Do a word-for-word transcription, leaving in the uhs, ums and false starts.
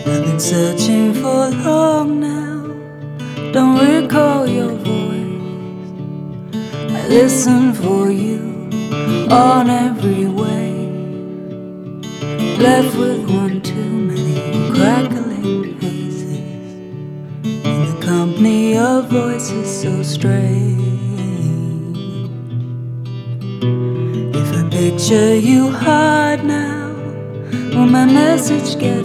I've been searching for long now, don't recall your voice. I listen for you on every way, left with one too many crackling faces, in the company of voices so strange. If I picture you hard now, will my message get